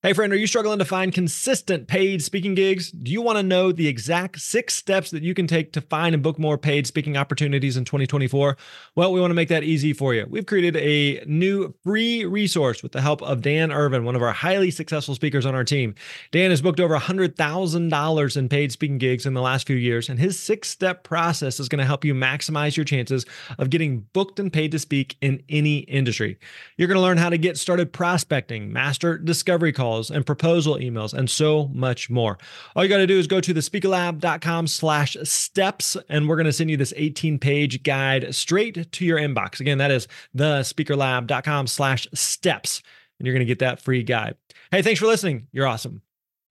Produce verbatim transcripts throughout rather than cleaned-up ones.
Hey friend, are you struggling to find consistent paid speaking gigs? Do you want to know the exact six steps that you can take to find and book more paid speaking opportunities in twenty twenty-four? Well, we want to make that easy for you. We've created a new free resource with the help of Dan Irvin, one of our highly successful speakers on our team. Dan has booked over one hundred thousand dollars in paid speaking gigs in the last few years, and his six-step process is going to help you maximize your chances of getting booked and paid to speak in any industry. You're going to learn how to get started prospecting, master discovery calls, and proposal emails, and so much more. All you got to do is go to the speaker lab dot com slash steps, and we're going to send you this eighteen page guide straight to your inbox. Again, that is the speaker lab dot com slash steps, and you're going to get that free guide. Hey, thanks for listening. You're awesome.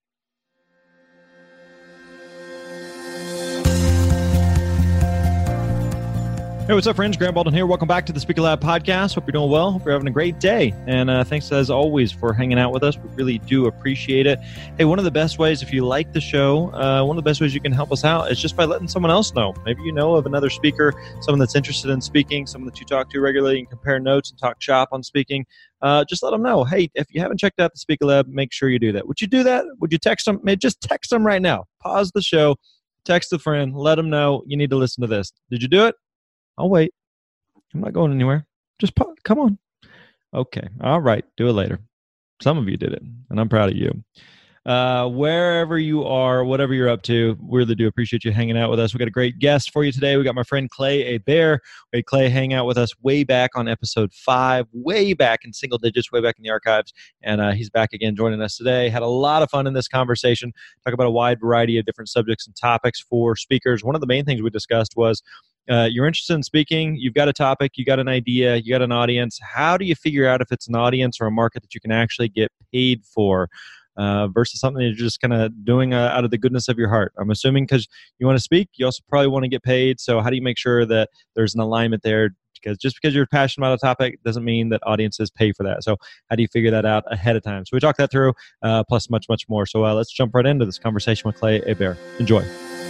Hey, what's up, friends? Grant Baldwin here. Welcome back to the Speaker Lab podcast. Hope you're doing well. Hope you're having a great day. And uh, thanks, as always, for hanging out with us. We really do appreciate it. Hey, one of the best ways, if you like the show, uh, one of the best ways you can help us out is just by letting someone else know. Maybe you know of another speaker, someone that's interested in speaking, someone that you talk to regularly and compare notes and talk shop on speaking. Uh, just let them know, hey, if you haven't checked out the Speaker Lab, make sure you do that. Would you do that? Would you text them? Maybe just text them right now. Pause the show, text a friend, let them know you need to listen to this. Did you do it? I'll wait. I'm not going anywhere. Just pause. Come on. Okay. All right. Do it later. Some of you did it, and I'm proud of you. Uh, wherever you are, whatever you're up to, we really do appreciate you hanging out with us. We got a great guest for you today. We got my friend Clay Hebert. We had Clay hang out with us way back on episode five, way back in single digits, way back in the archives. And uh, he's back again joining us today. Had a lot of fun in this conversation. Talk about a wide variety of different subjects and topics for speakers. One of the main things we discussed was Uh, you're interested in speaking, you've got a topic, you got an idea, you got an audience. How do you figure out if it's an audience or a market that you can actually get paid for uh, versus something you're just kind of doing uh, out of the goodness of your heart? I'm assuming because you want to speak, you also probably want to get paid. So how do you make sure that there's an alignment there? Because just because you're passionate about a topic doesn't mean that audiences pay for that. So how do you figure that out ahead of time? So we talked that through, uh, plus much, much more. So uh, let's jump right into this conversation with Clay Hebert. Enjoy.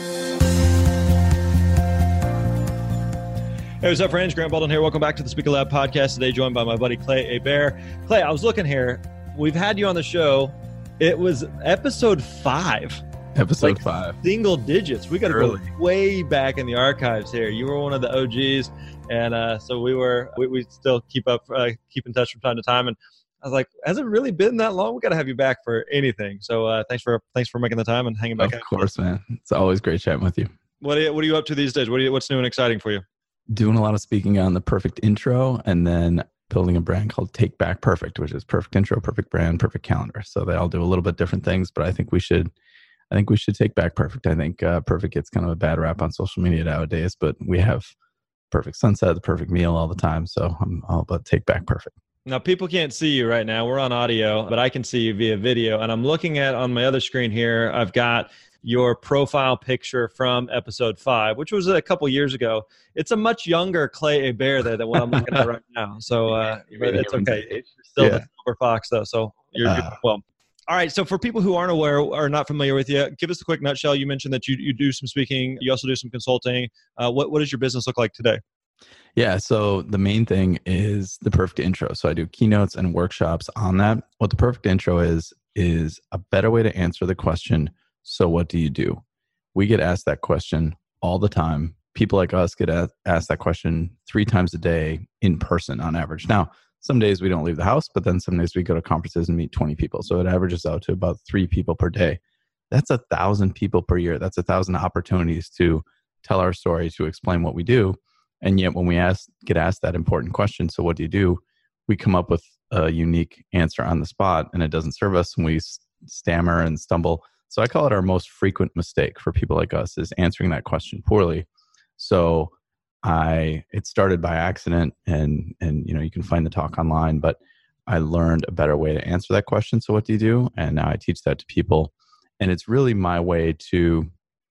Hey, what's up, friends? Grant Baldwin here. Welcome back to the Speaker Lab podcast. Today, joined by my buddy Clay Hebert. Clay, I was looking here. We've had you on the show. It was episode five. Episode like five. Single digits. We got to go Early. way back in the archives here. You were one of the O Gs, and uh, so we were. We, we still keep up, uh, keep in touch from time to time. And I was like, has it really been that long? We got to have you back for anything. So uh, thanks for thanks for making the time and hanging back. Of out. course, man. It's always great chatting with you. What are you, what are you up to these days? What are you, what's new and exciting for you? Doing a lot of speaking on the perfect intro, and then building a brand called Take Back Perfect, which is perfect intro, perfect brand, perfect calendar. So they all do a little bit different things, but I think we should, I think we should take back perfect. I think uh, perfect gets kind of a bad rap on social media nowadays, but we have perfect sunset, the perfect meal all the time. So I'm all about take back perfect. Now, people can't see you right now. We're on audio, but I can see you via video. And I'm looking at on my other screen here, I've got your profile picture from episode five, which was a couple years ago. It's a much younger Clay Hebert there than what I'm looking at right now. So uh, but it's okay. It's still yeah. the silver fox, though. So you're uh, doing well. All right. So for people who aren't aware or not familiar with you, give us a quick nutshell. You mentioned that you, you do some speaking. You also do some consulting. Uh, what, what does your business look like today? Yeah. So the main thing is the perfect intro. So I do keynotes and workshops on that. What the perfect intro is, is a better way to answer the question, so what do you do? We get asked that question all the time. People like us get asked that question three times a day in person on average. Now, some days we don't leave the house, but then some days we go to conferences and meet twenty people. So it averages out to about three people per day. That's a thousand people per year. That's a thousand opportunities to tell our story, to explain what we do. And yet when we ask, get asked that important question, so what do you do? We come up with a unique answer on the spot, and it doesn't serve us, and we stammer and stumble. So I call it our most frequent mistake for people like us, is answering that question poorly. So I, it started by accident, and, and, you know, you can find the talk online, but I learned a better way to answer that question. So what do you do? And now I teach that to people. And it's really my way to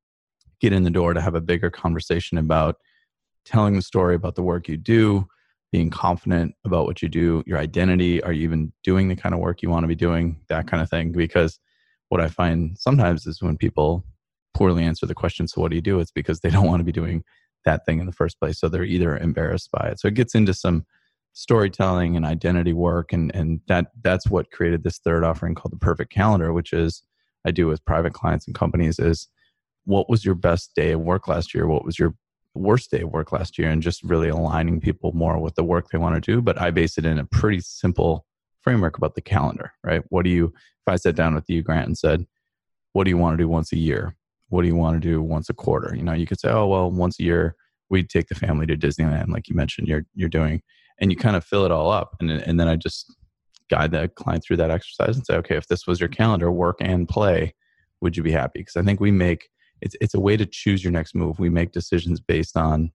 get in the door, to have a bigger conversation about telling the story about the work you do, being confident about what you do, your identity. Are you even doing the kind of work you want to be doing? That kind of thing. Because what I find sometimes is when people poorly answer the question, so what do you do? It's because they don't want to be doing that thing in the first place. So they're either embarrassed by it. So it gets into some storytelling and identity work. And, and that that's what created this third offering called the Perfect Calendar, which is I do with private clients and companies is what was your best day of work last year? What was your worst day of work last year? And just really aligning people more with the work they want to do. But I base it in a pretty simple framework about the calendar, right? What do you, if I sat down with you, Grant, and said, what do you want to do once a year? What do you want to do once a quarter? You know, you could say, oh, well, once a year, we'd take the family to Disneyland, like you mentioned, you're you're doing, and you kind of fill it all up. And, and then I just guide the client through that exercise and say, okay, if this was your calendar, work and play, would you be happy? Because I think we make, it's it's a way to choose your next move. We make decisions based on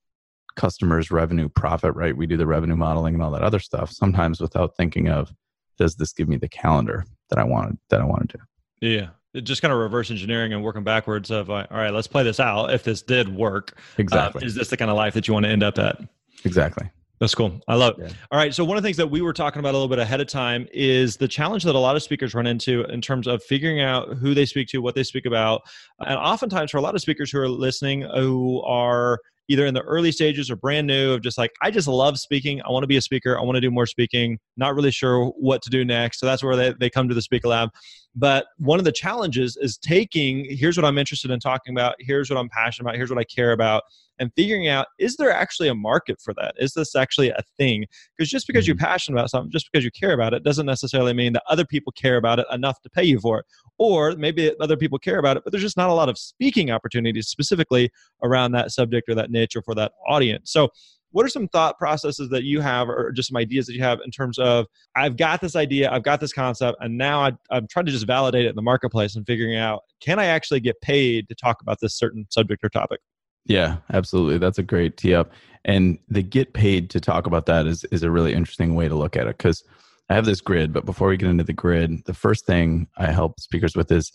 customers, revenue, profit, right? We do the revenue modeling and all that other stuff, sometimes without thinking of, does this give me the calendar that I wanted, that I wanted to? Yeah. It just kind of reverse engineering and working backwards of, uh, all right, let's play this out. If this did work, Exactly. uh, is this the kind of life that you want to end up at? Exactly. That's cool. I love it. Yeah. All right. So one of the things that we were talking about a little bit ahead of time is the challenge that a lot of speakers run into in terms of figuring out who they speak to, what they speak about. And oftentimes for a lot of speakers who are listening, who are either in the early stages or brand new of just like, I just love speaking. I want to be a speaker. I want to do more speaking. Not really sure what to do next. So that's where they, they come to the Speaker Lab. But one of the challenges is taking, here's what I'm interested in talking about. Here's what I'm passionate about. Here's what I care about. And figuring out, is there actually a market for that? Is this actually a thing? Because just because you're passionate about something, just because you care about it, doesn't necessarily mean that other people care about it enough to pay you for it. Or maybe other people care about it, but there's just not a lot of speaking opportunities specifically around that subject or that niche or for that audience. So what are some thought processes that you have or just some ideas that you have in terms of, I've got this idea, I've got this concept, and now I, I'm trying to just validate it in the marketplace and figuring out, can I actually get paid to talk about this certain subject or topic? Yeah, absolutely. That's a great tee up. And the get paid to talk about that is, is a really interesting way to look at it, because I have this grid, but before we get into the grid, the first thing I help speakers with is,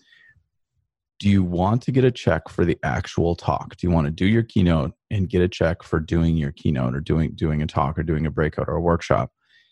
do you want to get a check for the actual talk? Do you want to do your keynote and get a check for doing your keynote or doing, doing a talk or doing a breakout or a workshop?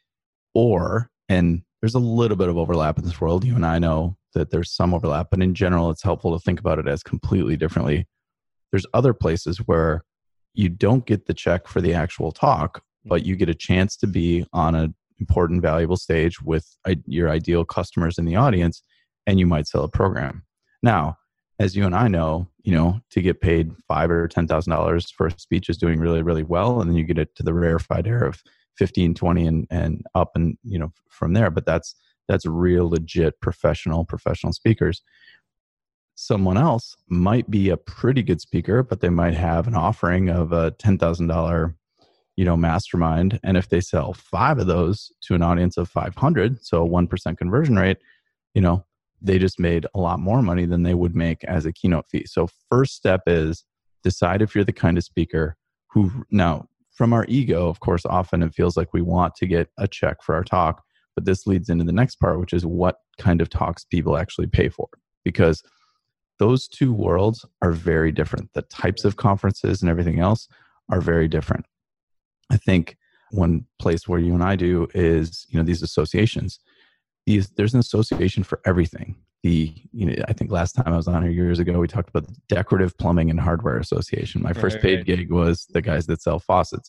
Or, and there's a little bit of overlap in this world. You and I know that there's some overlap, but in general, it's helpful to think about it as completely differently. There's other places where you don't get the check for the actual talk, but you get a chance to be on an important, valuable stage with your ideal customers in the audience, and you might sell a program. Now, as you and I know, you know, to get paid five or ten thousand dollars for a speech is doing really, really well, and then you get it to the rarefied air of fifteen, twenty, and and up, and you know from there. But that's that's real, legit, professional, professional speakers. Someone else might be a pretty good speaker, but they might have an offering of a ten thousand dollars, you know, mastermind. And if they sell five of those to an audience of five hundred, so a one percent conversion rate, you know, they just made a lot more money than they would make as a keynote fee. So first step is decide if you're the kind of speaker who, now from our ego, of course, often it feels like we want to get a check for our talk, but this leads into the next part, which is what kind of talks people actually pay for. Because those two worlds are very different. The types of conferences and everything else are very different. I think one place where you and I do is, you know, these associations. These, there's an association for everything. The, you know, I think last time I was on here years ago, we talked about the Decorative Plumbing and Hardware Association. My first Right, paid right. gig was the guys that sell faucets.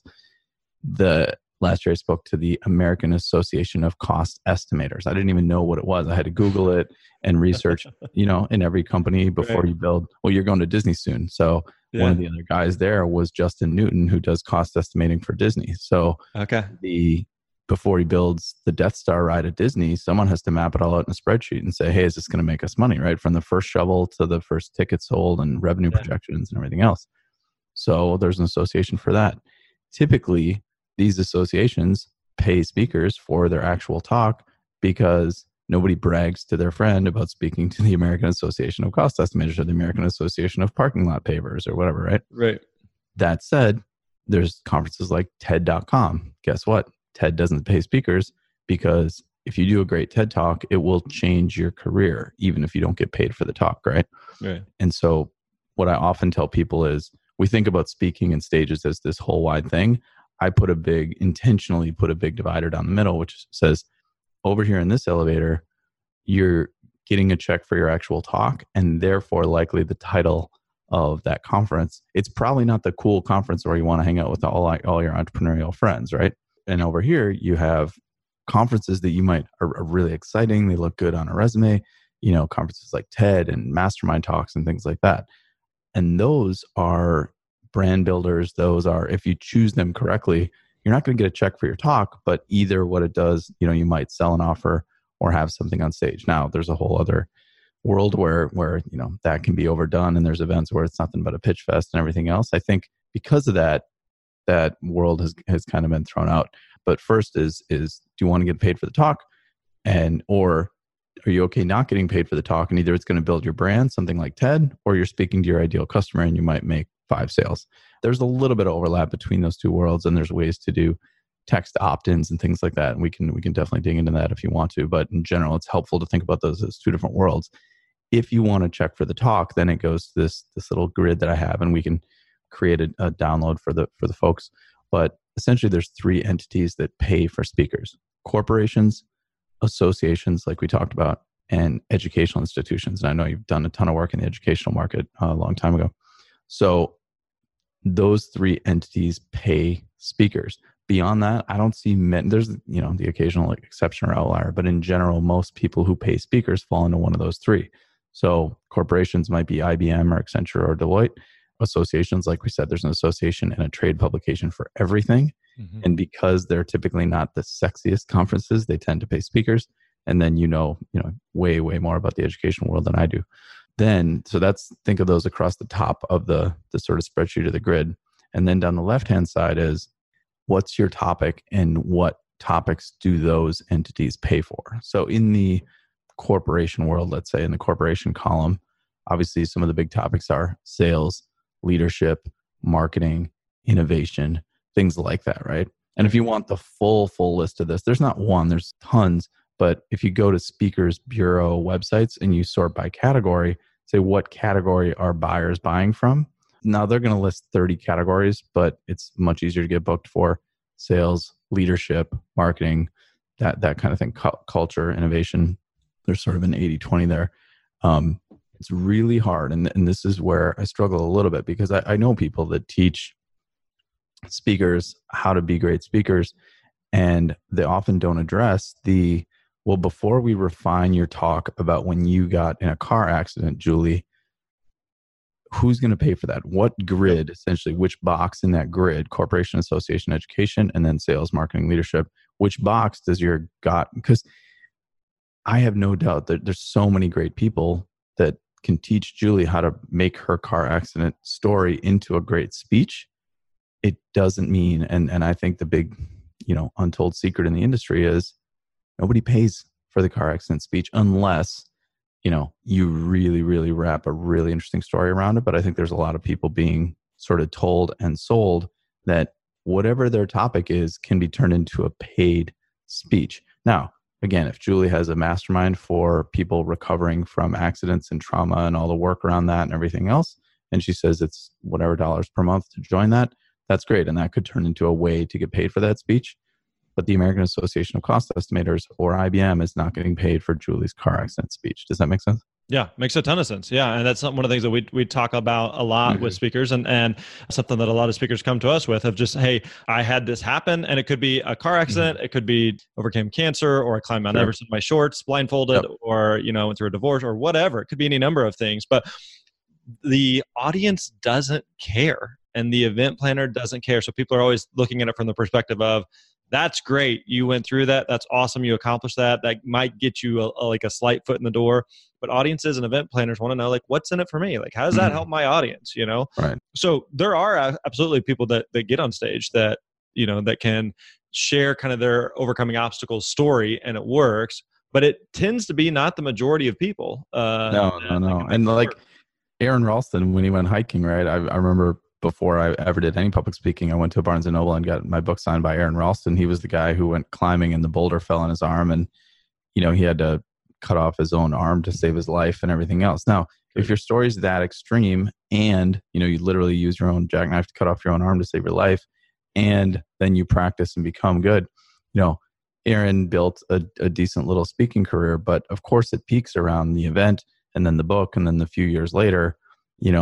The last year I spoke to the American Association of Cost Estimators. I didn't even know what it was. I had to Google it and research, you know, in every company before Right. you build. Well, you're going to Disney soon. So Yeah. one of the other guys there was Justin Newton, who does cost estimating for Disney. So Okay. the before he builds the Death Star ride at Disney, someone has to map it all out in a spreadsheet and say, hey, is this going to make us money, right? From the first shovel to the first ticket sold and revenue Yeah. projections and everything else. So there's an association for that. Typically, these associations pay speakers for their actual talk because nobody brags to their friend about speaking to the American Association of Cost Estimators or the American Association of Parking Lot Pavers or whatever, right? Right. That said, there's conferences like TED dot com. Guess what? TED doesn't pay speakers because if you do a great TED Talk, it will change your career, even if you don't get paid for the talk, right? Right. And so what I often tell people is we think about speaking and stages as this whole wide thing. I put a big, intentionally put a big divider down the middle, which says over here in this elevator, you're getting a check for your actual talk and therefore likely the title of that conference. It's probably not the cool conference where you want to hang out with all, all your entrepreneurial friends, right? and over here you have conferences that you might are, are really exciting. They look good on a resume, you know, conferences like TED and mastermind talks and things like that. And those are brand builders. Those are, if you choose them correctly, you're not going to get a check for your talk, but either what it does, you know, you might sell an offer or have something on stage. Now, there's a whole other world where, where, you know, that can be overdone, and there's events where it's nothing but a pitch fest and everything else. I think because of that, that world has, has kind of been thrown out. But first is, is do you want to get paid for the talk? And, or are you okay not getting paid for the talk? And either it's going to build your brand, something like TED, or you're speaking to your ideal customer and you might make five sales. There's a little bit of overlap between those two worlds, and there's ways to do text opt-ins and things like that. And we can, we can definitely dig into that if you want to. But in general, it's helpful to think about those as two different worlds. If you want to check for the talk, then it goes to this, this little grid that I have, and we can create a, a download for the, for the folks. But essentially there's three entities that pay for speakers: corporations, associations, like we talked about, and educational institutions. And I know you've done a ton of work in the educational market uh, a long time ago. So those three entities pay speakers. Beyond that, I don't see many. There's, you know, the occasional like, exception or outlier, but in general, most people who pay speakers fall into one of those three. So corporations might be I B M or Accenture or Deloitte. Associations, like we said, there's an association and a trade publication for everything. Mm-hmm. And because they're typically not the sexiest conferences, they tend to pay speakers. And then, you know, you know, way, way more about the education world than I do. Then, so that's, think of those across the top of the, the sort of spreadsheet of the grid. And then down the left-hand side is, what's your topic and what topics do those entities pay for? So in the corporation world, let's say in the corporation column, obviously some of the big topics are sales, leadership, marketing, innovation, things like that, right? And if you want the full, full list of this, there's not one, there's tons. But if you go to Speakers Bureau websites and you sort by category, say what category are buyers buying from? Now they're going to list thirty categories, but it's much easier to get booked for sales, leadership, marketing, that that kind of thing, cu- culture, innovation. There's sort of an eighty twenty there. Um, it's really hard. And, and this is where I struggle a little bit, because I, I know people that teach speakers how to be great speakers, and they often don't address the, well, before we refine your talk about when you got in a car accident, Julie, who's going to pay for that? What grid, essentially, which box in that grid, corporation, association, education, and then sales, marketing, leadership, which box does your got? Because I have no doubt that there's so many great people that can teach Julie how to make her car accident story into a great speech. It doesn't mean, and, and I think the big, you know, untold secret in the industry is nobody pays for the car accident speech unless, you know, you really, really wrap a really interesting story around it. But I think there's a lot of people being sort of told and sold that whatever their topic is can be turned into a paid speech. Now, again, if Julie has a mastermind for people recovering from accidents and trauma and all the work around that and everything else, and she says it's whatever dollars per month to join that, that's great. And that could turn into a way to get paid for that speech. But the American Association of Cost Estimators, or I B M, is not getting paid for Julie's car accident speech. Does that make sense? Yeah, makes a ton of sense. Yeah, and that's one of the things that we we talk about a lot mm-hmm. with speakers, and and something that a lot of speakers come to us with of just, hey, I had this happen, and it could be a car accident, mm-hmm. it could be overcame cancer, or I climbed Mount sure. Everest in my shorts, blindfolded, yep. or you know went through a divorce, or whatever. It could be any number of things, but the audience doesn't care, and the event planner doesn't care. So people are always looking at it from the perspective of, that's great. You went through that. That's awesome. You accomplished that. That might get you a, a, like a slight foot in the door. But audiences and event planners want to know, like, what's in it for me? Like, how does that help my audience? You know? Right. So there are absolutely people that that get on stage that, you know, that can share kind of their overcoming obstacles story, and it works. But it tends to be not the majority of people. Uh, no, no, no. And like work. Aaron Ralston, when he went hiking, right? I, I remember before I ever did any public speaking, I went to Barnes and Noble and got my book signed by Aaron Ralston. He was the guy who went climbing and the boulder fell on his arm, and you know he had to cut off his own arm to save his life and everything else. Now, if your story's that extreme, and you know you literally use your own jackknife to cut off your own arm to save your life, and then you practice and become good, you know, Aaron built a, a decent little speaking career. But of course, it peaks around the event, and then the book, and then the few years later, you know.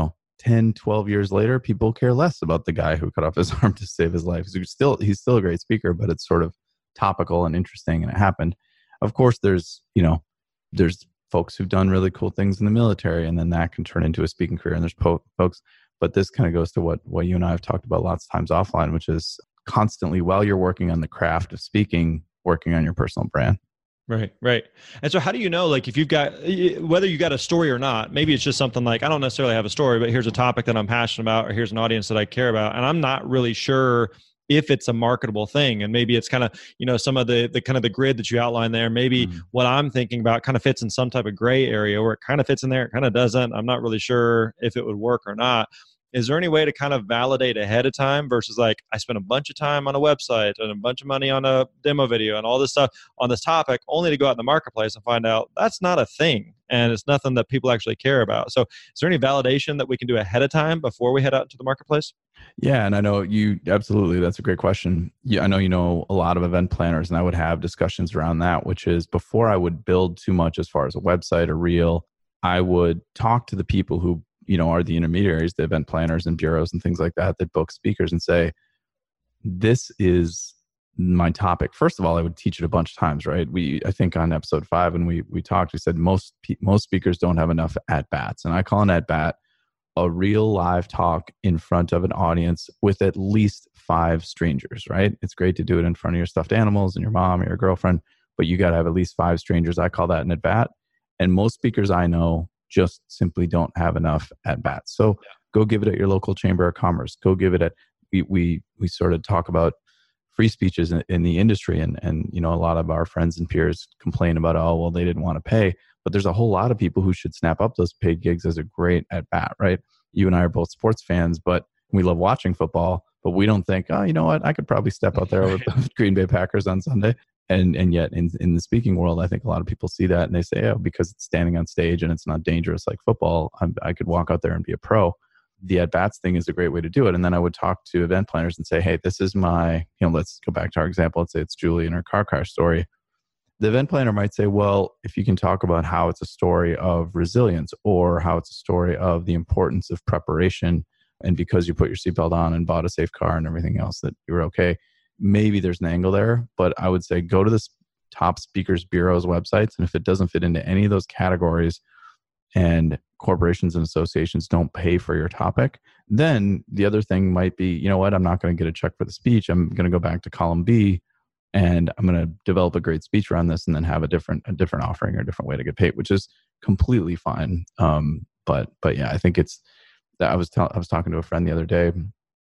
ten, twelve years later, people care less about the guy who cut off his arm to save his life. So he's still, he's still a great speaker, but it's sort of topical and interesting, and it happened. Of course, there's, you know, there's folks who've done really cool things in the military, and then that can turn into a speaking career. And there's po- folks, but this kind of goes to what, what you and I have talked about lots of times offline, which is constantly, while you're working on the craft of speaking, working on your personal brand. Right, right. And so how do you know, like, if you've got, whether you got a story or not, maybe it's just something like, I don't necessarily have a story, but here's a topic that I'm passionate about, or here's an audience that I care about, and I'm not really sure if it's a marketable thing. And maybe it's kind of, you know, some of the, the kind of the grid that you outline there, maybe mm. what I'm thinking about kind of fits in some type of gray area where it kind of fits in there, it kind of doesn't. I'm not really sure if it would work or not. Is there any way to kind of validate ahead of time versus like, I spent a bunch of time on a website and a bunch of money on a demo video and all this stuff on this topic, only to go out in the marketplace and find out that's not a thing and it's nothing that people actually care about? So is there any validation that we can do ahead of time before we head out to the marketplace? Yeah, and I know you, absolutely, that's a great question. Yeah, I know you know a lot of event planners, and I would have discussions around that, which is before I would build too much as far as a website or reel, I would talk to the people who, you know, are the intermediaries, the event planners and bureaus and things like that, that book speakers, and say, this is my topic. First of all, I would teach it a bunch of times, right? We, I think on episode five, when we, we talked, we said most, most speakers don't have enough at bats. And I call an at bat a real live talk in front of an audience with at least five strangers, right? It's great to do it in front of your stuffed animals and your mom or your girlfriend, but you got to have at least five strangers. I call that an at bat. And most speakers I know just simply don't have enough at bats. So yeah. Go give it at your local chamber of commerce. Go give it at, we we, we sort of talk about free speeches in, in the industry. And, and, you know, a lot of our friends and peers complain about, oh, well, they didn't want to pay. But there's a whole lot of people who should snap up those paid gigs as a great at bat, right? You and I are both sports fans, but we love watching football, but we don't think, oh, you know what? I could probably step out there with the Green Bay Packers on Sunday. And and yet in, in the speaking world, I think a lot of people see that and they say, oh, because it's standing on stage and it's not dangerous like football, I'm, I could walk out there and be a pro. The at-bats thing is a great way to do it. And then I would talk to event planners and say, hey, this is my, you know, let's go back to our example. Let's say it's Julie and her car crash story. The event planner might say, well, if you can talk about how it's a story of resilience or how it's a story of the importance of preparation, and because you put your seatbelt on and bought a safe car and everything else that you were okay, maybe there's an angle there. But I would say go to the top speakers bureaus websites, and if it doesn't fit into any of those categories and corporations and associations don't pay for your topic, then the other thing might be, you know what, I'm not going to get a check for the speech. I'm going to go back to column B and I'm going to develop a great speech around this and then have a different a different offering or a different way to get paid, which is completely fine. Um, but but yeah, I think it's, I was tell, I was talking to a friend the other day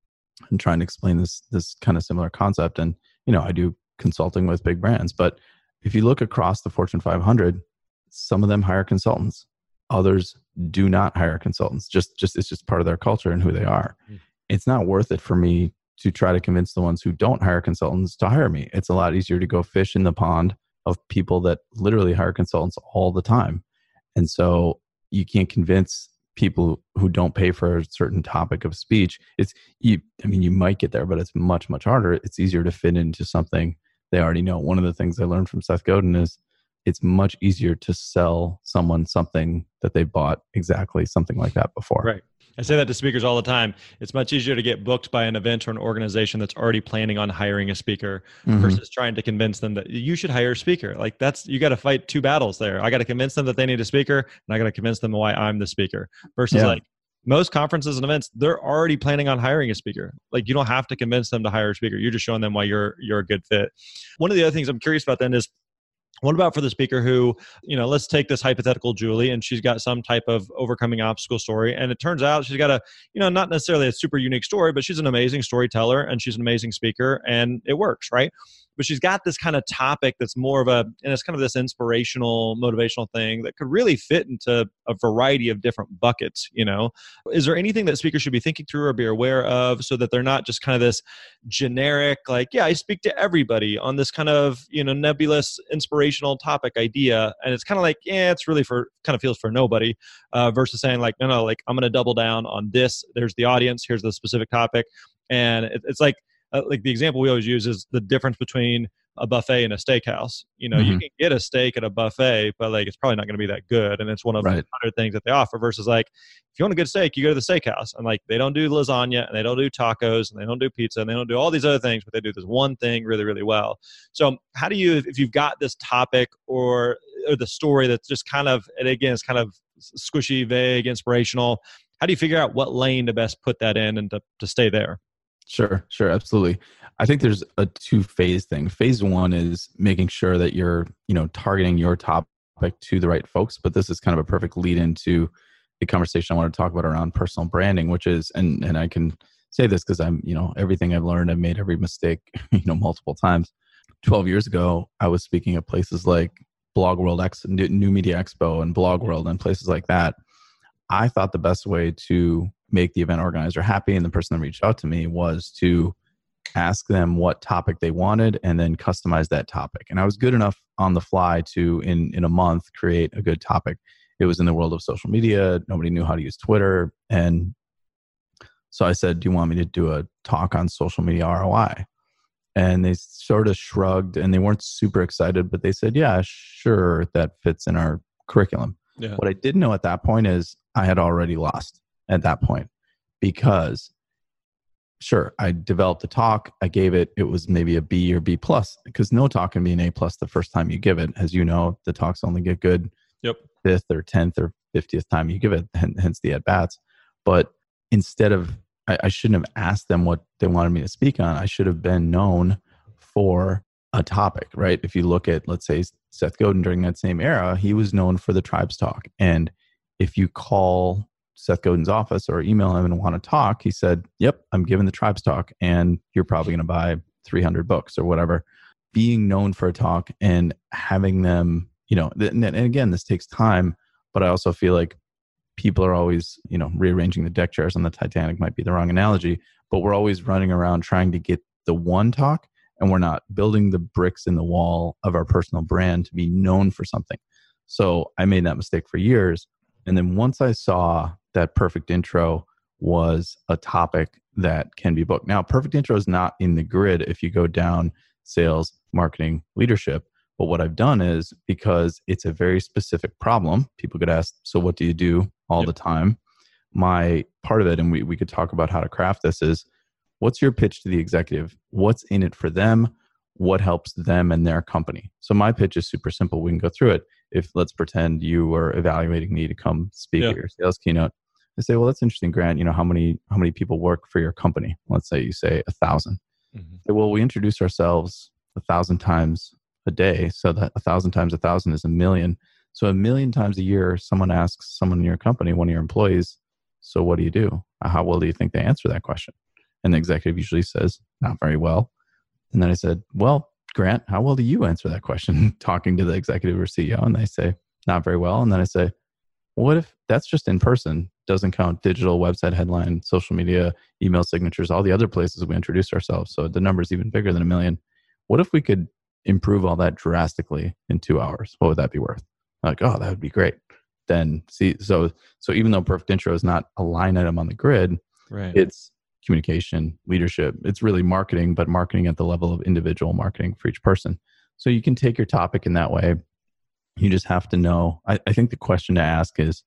and trying to explain this this kind of similar concept. And, you know, I do consulting with big brands, but if you look across the Fortune five hundred, some of them hire consultants. Others do not hire consultants. Just, just it's just part of their culture and who they are. Mm. It's not worth it for me to try to convince the ones who don't hire consultants to hire me. It's a lot easier to go fish in the pond of people that literally hire consultants all the time. And so you can't convince people who don't pay for a certain topic of speech. It's, you, I mean, you might get there, but it's much, much harder. It's easier to fit into something they already know. One of the things I learned from Seth Godin is it's much easier to sell someone something that they bought exactly something like that before. Right. I say that to speakers all the time. It's much easier to get booked by an event or an organization that's already planning on hiring a speaker mm-hmm. versus trying to convince them that you should hire a speaker. Like that's, you got to fight two battles there. I got to convince them that they need a speaker, and I got to convince them why I'm the speaker. Versus yeah. like most conferences and events, they're already planning on hiring a speaker. Like you don't have to convince them to hire a speaker. You're just showing them why you're you're a good fit. One of the other things I'm curious about then is, what about for the speaker who, you know, let's take this hypothetical Julie, and she's got some type of overcoming obstacle story. And it turns out she's got a, you know, not necessarily a super unique story, but she's an amazing storyteller and she's an amazing speaker and it works, right? But she's got this kind of topic that's more of a, and it's kind of this inspirational, motivational thing that could really fit into a variety of different buckets, you know? Is there anything that speakers should be thinking through or be aware of so that they're not just kind of this generic, like, yeah, I speak to everybody on this kind of, you know, nebulous, inspirational topic idea. And it's kind of like, yeah, it's really for, kind of feels for nobody uh, versus saying like, no, no, like I'm going to double down on this. There's the audience. Here's the specific topic. And it, it's like, uh, like the example we always use is the difference between a buffet and a steakhouse. You know, you Mhm. can get a steak at a buffet, but like it's probably not going to be that good. And it's one of the Right. hundred things that they offer versus like, if you want a good steak, you go to the steakhouse. And like they don't do lasagna and they don't do tacos and they don't do pizza and they don't do all these other things, but they do this one thing really, really well. So how do you, if you've got this topic or, or the story that's just kind of, and again, it's kind of squishy, vague, inspirational, how do you figure out what lane to best put that in and to, to stay there? Sure, sure, absolutely. I think there's a two-phase thing. Phase one is making sure that you're, you know, targeting your topic to the right folks. But this is kind of a perfect lead into the conversation I want to talk about around personal branding, which is, and and I can say this because I'm, you know, everything I've learned, I've made every mistake, you know, multiple times. twelve years ago, I was speaking at places like Blog World X, New Media Expo, and Blog World, and places like that. I thought the best way to make the event organizer happy and the person that reached out to me was to ask them what topic they wanted and then customize that topic. And I was good enough on the fly to, in, in a month, create a good topic. It was in the world of social media. Nobody knew how to use Twitter. And so I said, do you want me to do a talk on social media R O I? And they sort of shrugged and they weren't super excited, but they said, yeah, sure, that fits in our curriculum. Yeah. What I didn't know at that point is I had already lost at that point because sure, I developed a talk. I gave it, it was maybe a B or B plus because no talk can be an A plus the first time you give it. As you know, the talks only get good Yep. fifth or tenth or fiftieth time you give it, hence the at-bats. But instead of, I, I shouldn't have asked them what they wanted me to speak on. I should have been known for a topic, right? If you look at, let's say, Seth Godin during that same era, he was known for the Tribes Talk. And if you call Seth Godin's office or email him and want to talk, he said, yep, I'm giving the Tribes Talk and you're probably going to buy three hundred books or whatever. Being known for a talk and having them, you know, and again, this takes time, but I also feel like people are always, you know, rearranging the deck chairs on the Titanic might be the wrong analogy, but we're always running around trying to get the one talk and we're not building the bricks in the wall of our personal brand to be known for something. So I made that mistake for years. And then once I saw that perfect intro was a topic that can be booked. Now, perfect intro is not in the grid if you go down sales, marketing, leadership. But what I've done is because it's a very specific problem, people could ask, so what do you do all yep. the time? My part of it, and we, we could talk about how to craft this, is what's your pitch to the executive? What's in it for them? What helps them and their company? So my pitch is super simple. We can go through it. If let's pretend you were evaluating me to come speak yeah. at your sales keynote, I say, well, that's interesting, Grant. You know, how many how many people work for your company? Let's say you say a thousand. Mm-hmm. Say, well, we introduce ourselves a thousand times a day, so that a thousand times a thousand is a million. So a million times a year, someone asks someone in your company, one of your employees, so what do you do? How well do you think they answer that question? And the executive usually says, not very well. And then I said, well, Grant, how well do you answer that question? Talking to the executive or C E O, and they say, not very well. And then I say, well, what if that's just in person? Doesn't count digital, website headline, social media, email signatures, all the other places we introduce ourselves. So the number is even bigger than a million. What if we could improve all that drastically in two hours? What would that be worth? I'm like, oh, that would be great. Then see, so so even though perfect intro is not a line item on the grid, right. it's communication, leadership. It's really marketing, but marketing at the level of individual marketing for each person. So you can take your topic in that way. You just have to know. I, I think the question to ask is,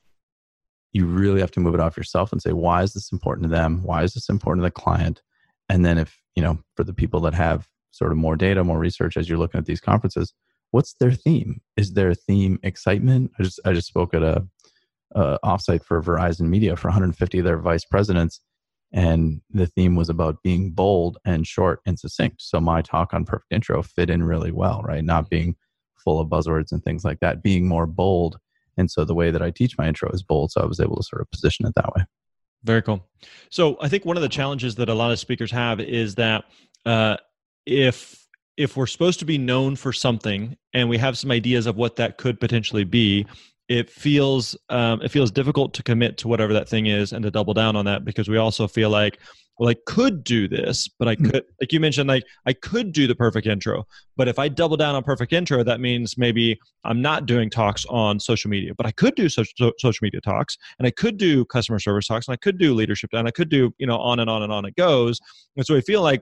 you really have to move it off yourself and say, why is this important to them? Why is this important to the client? And then if, you know, for the people that have sort of more data, more research as you're looking at these conferences, what's their theme? Is their theme excitement? I just I just spoke at a, a offsite for Verizon Media for one hundred fifty of their vice presidents. And the theme was about being bold and short and succinct. So my talk on perfect intro fit in really well, right? Not being full of buzzwords and things like that, being more bold. And so the way that I teach my intro is bold. So I was able to sort of position it that way. Very cool. So I think one of the challenges that a lot of speakers have is that uh, if if we're supposed to be known for something and we have some ideas of what that could potentially be, it feels um, it feels difficult to commit to whatever that thing is and to double down on that, because we also feel like, well, I could do this, but I could, like you mentioned, like I could do the perfect intro, but if I double down on perfect intro, that means maybe I'm not doing talks on social media, but I could do so, so, social media talks, and I could do customer service talks, and I could do leadership, and I could do, you know, on and on and on it goes. And so I feel like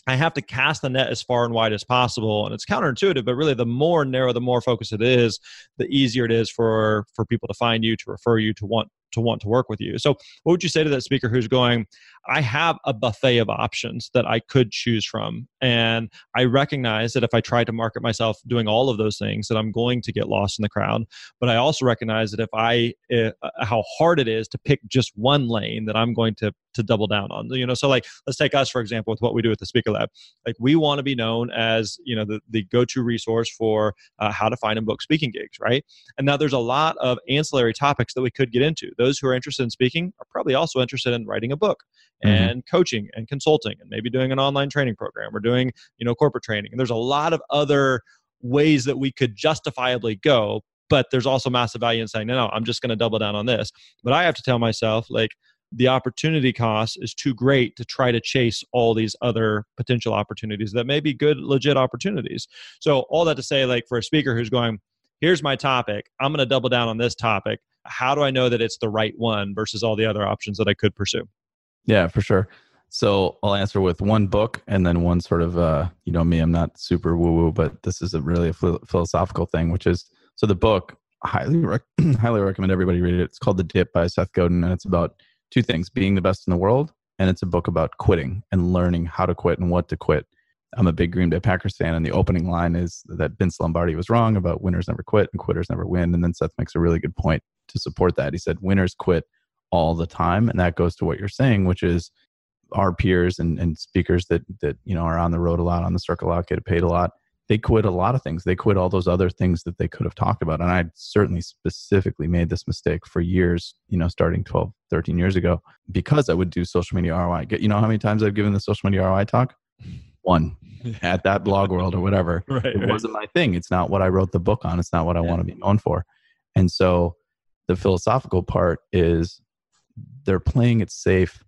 I have to cast the net as far and wide as possible. And it's counterintuitive, but really the more narrow, the more focused it is, the easier it is for, for people to find you, to refer you, to want to want to work with you. So what would you say to that speaker who's going, I have a buffet of options that I could choose from. And I recognize that if I try to market myself doing all of those things, that I'm going to get lost in the crowd. But I also recognize that if I, uh, how hard it is to pick just one lane that I'm going to, to double down on, you know, so like, let's take us, for example, with what we do at the Speaker Lab. Like we want to be known as, you know, the, the go-to resource for uh, how to find and book speaking gigs, right? And now there's a lot of ancillary topics that we could get into. Those who are interested in speaking are probably also interested in writing a book and mm-hmm. coaching and consulting and maybe doing an online training program or doing, you know, corporate training. And there's a lot of other ways that we could justifiably go, but there's also massive value in saying, no, no, I'm just going to double down on this. But I have to tell myself, like, the opportunity cost is too great to try to chase all these other potential opportunities that may be good, legit opportunities. So all that to say, like for a speaker who's going, here's my topic, I'm going to double down on this topic. How do I know that it's the right one versus all the other options that I could pursue? Yeah, for sure. So I'll answer with one book and then one sort of, uh, you know me, I'm not super woo-woo, but this is a really a philosophical thing, which is, so the book, I highly, rec- highly recommend everybody read it. It's called The Dip by Seth Godin, and it's about two things, being the best in the world, and it's a book about quitting and learning how to quit and what to quit. I'm a big Green Bay Packers fan, and the opening line is that Vince Lombardi was wrong about winners never quit and quitters never win. And then Seth makes a really good point to support that. He said, winners quit all the time. And that goes to what you're saying, which is our peers and, and speakers that, that, you know, are on the road a lot, on the circle a lot, get paid a lot. They quit a lot of things. They quit all those other things that they could have talked about. And I certainly specifically made this mistake for years, you know, starting twelve, thirteen years ago, because I would do social media R O I. You know how many times I've given the social media R O I talk? One. At that Blog World or whatever. Right, it right. wasn't my thing. It's not what I wrote the book on. It's not what I yeah. want to be known for. And so the philosophical part is they're playing it safe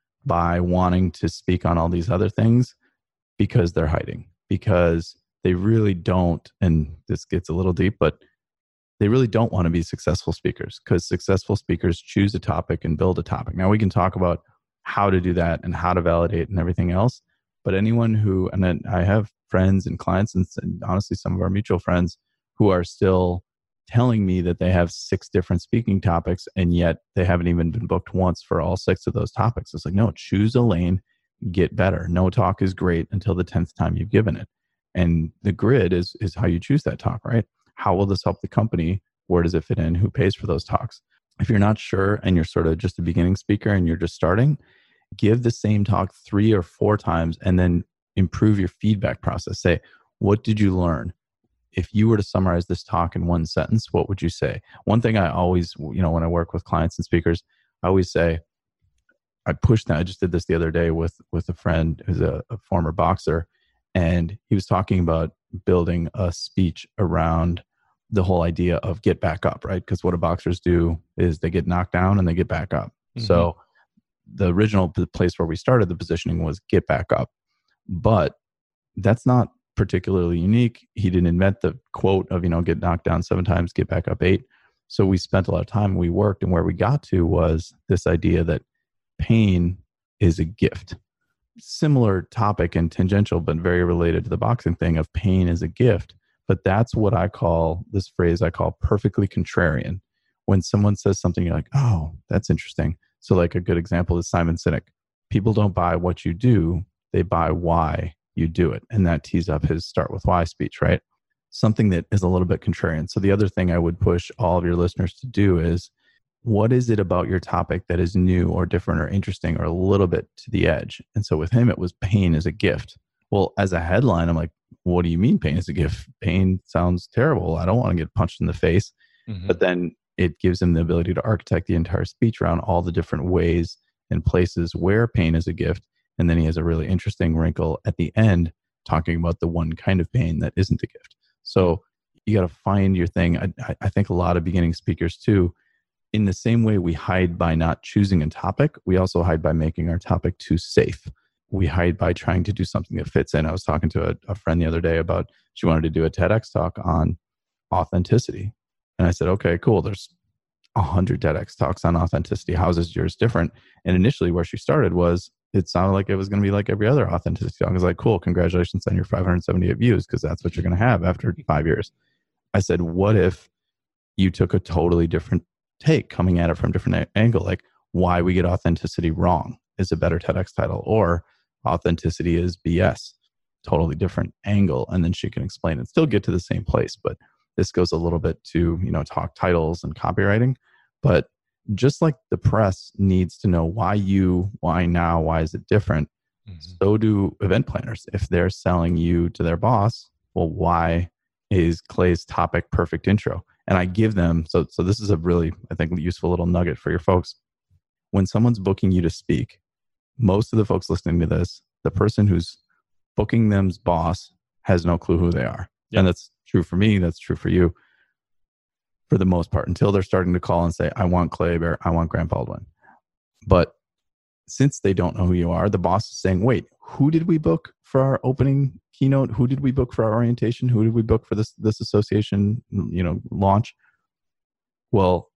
by wanting to speak on all these other things because they're hiding, because they really don't, and this gets a little deep, but they really don't want to be successful speakers, because successful speakers choose a topic and build a topic. Now we can talk about how to do that and how to validate and everything else. But anyone who, and then I have friends and clients and, and honestly some of our mutual friends who are still telling me that they have six different speaking topics and yet they haven't even been booked once for all six of those topics. It's like, no, choose a lane, get better. No talk is great until the tenth time you've given it. And the grid is is how you choose that talk, right? How will this help the company? Where does it fit in? Who pays for those talks? If you're not sure and you're sort of just a beginning speaker and you're just starting, give the same talk three or four times and then improve your feedback process. Say, what did you learn? If you were to summarize this talk in one sentence, what would you say? One thing I always, you know, when I work with clients and speakers, I always say, I push that. I just did this the other day with, with a friend who's a, a former boxer, and he was talking about building a speech around the whole idea of get back up, right? Because what do boxers do is they get knocked down and they get back up. Mm-hmm. So the original place where we started the positioning was get back up. But that's not particularly unique. He didn't invent the quote of, you know, get knocked down seven times, get back up eight. So we spent a lot of time, we worked, and where we got to was this idea that pain is a gift. Similar topic and tangential, but very related to the boxing thing of pain is a gift. But that's what I call, this phrase I call perfectly contrarian. When someone says something, you're like, oh, that's interesting. So like a good example is Simon Sinek. People don't buy what you do, they buy why you do it. And that tees up his start with why speech, right? Something that is a little bit contrarian. So the other thing I would push all of your listeners to do is, what is it about your topic that is new or different or interesting or a little bit to the edge? And so with him, it was pain is a gift. Well, as a headline, I'm like, what do you mean pain is a gift? Pain sounds terrible. I don't want to get punched in the face. Mm-hmm. But then it gives him the ability to architect the entire speech around all the different ways and places where pain is a gift. And then he has a really interesting wrinkle at the end talking about the one kind of pain that isn't a gift. So you got to find your thing. I, I think a lot of beginning speakers too, in the same way we hide by not choosing a topic, we also hide by making our topic too safe. We hide by trying to do something that fits in. I was talking to a, a friend the other day about, she wanted to do a TEDx talk on authenticity. And I said, okay, cool. There's a hundred TEDx talks on authenticity. How is yours different? And initially where she started was, it sounded like it was going to be like every other authenticity talk. I was like, cool, congratulations on your five hundred seventy-eight views, because that's what you're going to have after five years. I said, what if you took a totally different take, coming at it from a different angle? Like, why we get authenticity wrong is a better TEDx title, or authenticity is B S, totally different angle. And then she can explain and still get to the same place. But this goes a little bit to, you know, talk titles and copywriting. But just like the press needs to know why you, why now, why is it different? Mm-hmm. So do event planners. If they're selling you to their boss, well, why is Clay's topic perfect intro? And I give them, so so this is a really, I think, useful little nugget for your folks. When someone's booking you to speak, most of the folks listening to this, the person who's booking them's boss has no clue who they are. Yep. And that's true for me. That's true for you, for the most part, until they're starting to call and say, I want Clay Hebert, I want Grant Baldwin. But since they don't know who you are, the boss is saying, wait, who did we book for our opening keynote? Who did we book for our orientation? Who did we book for this, this association, you know, launch? Well,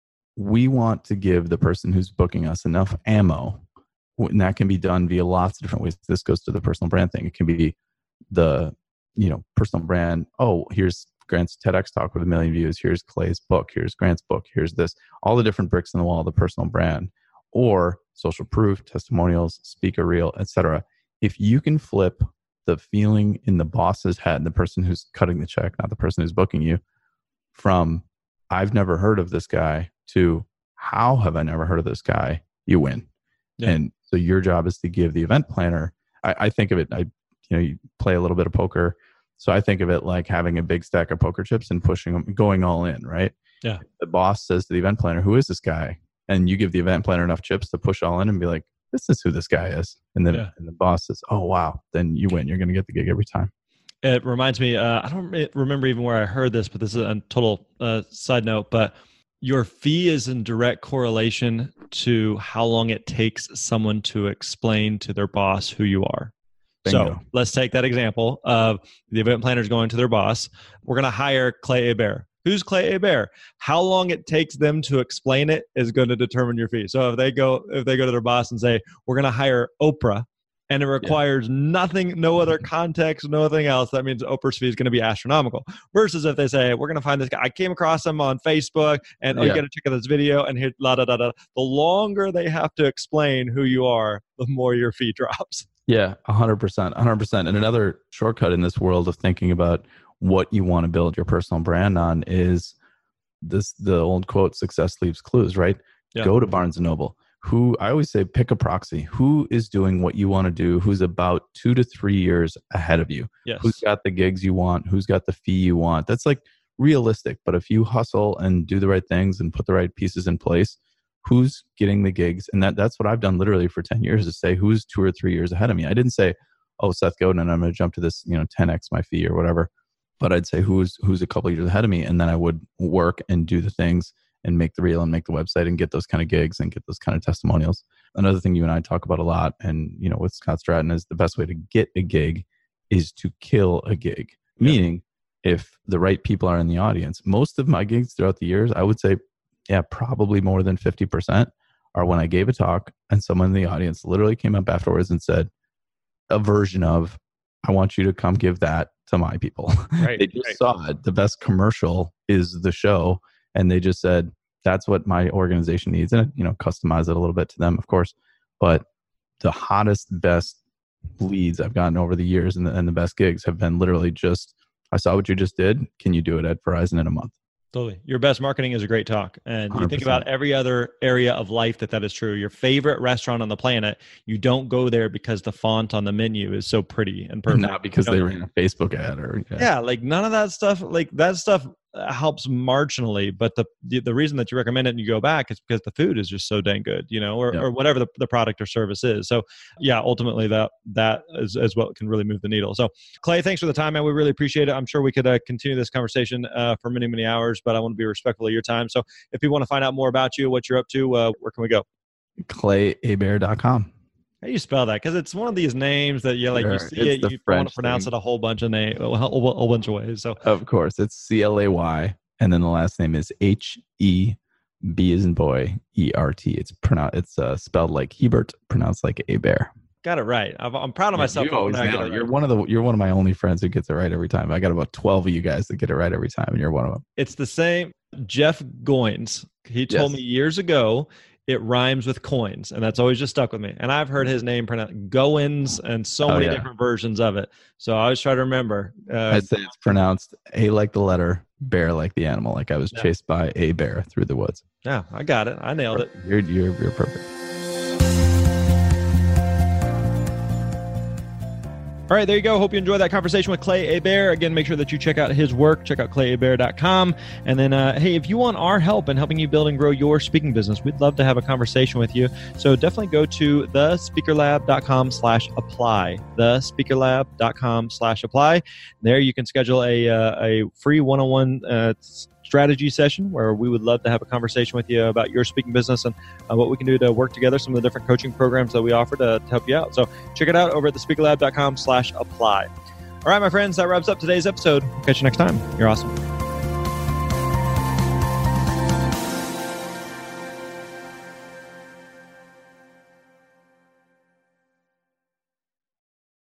we want to give the person who's booking us enough ammo, and that can be done via lots of different ways. This goes to the personal brand thing. It can be the, you know, personal brand. Oh, here's Grant's TEDx talk with a million views. Here's Clay's book. Here's Grant's book. Here's this. All the different bricks in the wall of the personal brand, or social proof, testimonials, speaker reel, et cetera. If you can flip the feeling in the boss's head, the person who's cutting the check, not the person who's booking you, from I've never heard of this guy to how have I never heard of this guy, you win. Yeah. And so your job is to give the event planner, I, I think of it, I, you know, you play a little bit of poker. So I think of it like having a big stack of poker chips and pushing them, going all in, right? Yeah. The boss says to the event planner, who is this guy? And you give the event planner enough chips to push all in and be like, this is who this guy is. And then yeah. and the boss says, oh, wow, then you win. You're going to get the gig every time. It reminds me, uh, I don't remember even where I heard this, but this is a total uh, side note, but your fee is in direct correlation to how long it takes someone to explain to their boss who you are. Bingo. So let's take that example of the event planners going to their boss. We're going to hire Clay Hebert. Who's Clay Hebert? How long it takes them to explain it is going to determine your fee. So if they go, if they go to their boss and say, we're going to hire Oprah, and it requires yeah. nothing, no other context, nothing else, that means Oprah's fee is going to be astronomical. Versus if they say, we're going to find this guy, I came across him on Facebook, and oh, yeah. you got to check out this video, and here, la da da da. The longer they have to explain who you are, the more your fee drops. Yeah, one hundred percent, one hundred percent. And another shortcut in this world of thinking about what you want to build your personal brand on is this, the old quote, success leaves clues, right? Yeah. Go to Barnes and Noble. Who, I always say, pick a proxy. Who is doing what you want to do? Who's about two to three years ahead of you? Yes. Who's got the gigs you want? Who's got the fee you want? That's like realistic. But if you hustle and do the right things and put the right pieces in place, who's getting the gigs? And that that's what I've done literally for ten years, is say who's two or three years ahead of me. I didn't say, oh, Seth Godin, and I'm going to jump to this, you know, ten x my fee or whatever. But I'd say who's who's a couple years ahead of me, and then I would work and do the things and make the reel and make the website and get those kind of gigs and get those kind of testimonials. Another thing you and I talk about a lot, and you know, with Scott Stratton, is the best way to get a gig is to kill a gig. Yeah. Meaning, if the right people are in the audience, most of my gigs throughout the years, I would say, yeah, probably more than fifty percent are when I gave a talk and someone in the audience literally came up afterwards and said a version of, I want you to come give that to my people. Right, they just right. saw it. The best commercial is the show. And they just said, that's what my organization needs. And, you know, customize it a little bit to them, of course. But the hottest, best leads I've gotten over the years and the, and the best gigs have been literally just, I saw what you just did. Can you do it at Verizon in a month? Totally. Your best marketing is a great talk. And you think 100%. about every other area of life that that is true. Your favorite restaurant on the planet, you don't go there because the font on the menu is so pretty and perfect. Not because you know, they ran a Facebook ad or... Yeah. yeah, like none of that stuff, like that stuff helps marginally. But the, the the reason that you recommend it and you go back is because the food is just so dang good, you know, or, yeah. or whatever the, the product or service is. So yeah, ultimately that that is, is what can really move the needle. So Clay, thanks for the time, man. We really appreciate it. I'm sure we could uh, continue this conversation uh, for many, many hours, but I want to be respectful of your time. So if people want to find out more about you, what you're up to, uh, where can we go? clay hebert dot com. How do you spell that? Because it's one of these names that you like. Sure. You see it's it, you want to pronounce thing. it a whole bunch of name, a whole, a whole bunch of ways. So of course, it's C L A Y, and then the last name is H E B as in boy, E R T. It's pronounced. It's uh, spelled like Hebert, pronounced like a bear. Got it right. I'm, I'm proud of myself. You always nail it. You're one of the. You're one of my only friends who gets it right every time. I got about twelve of you guys that get it right every time, and you're one of them. It's the same. Jeff Goins. He told Yes. me years ago it rhymes with coins, and that's always just stuck with me. And I've heard his name pronounced Goins and so Oh, many yeah. different versions of it. So I always try to remember. Uh, I'd say it's pronounced A like the letter, bear like the animal. Like I was Yeah. chased by a bear through the woods. yeah, I got it. I nailed it. You're you're you're perfect. All right, there you go. Hope you enjoyed that conversation with Clay Hebert. Again, make sure that you check out his work. Check out clay hebert dot com. And then, uh, hey, if you want our help in helping you build and grow your speaking business, we'd love to have a conversation with you. So definitely go to the speaker lab dot com slash apply. the speaker lab dot com slash apply. There you can schedule a, uh, a free one-on-one uh, strategy session where we would love to have a conversation with you about your speaking business and uh, what we can do to work together, some of the different coaching programs that we offer to, to help you out. So check it out over at the speaker lab dot com slash apply. All right, my friends, that wraps up today's episode. Catch you next time. You're awesome.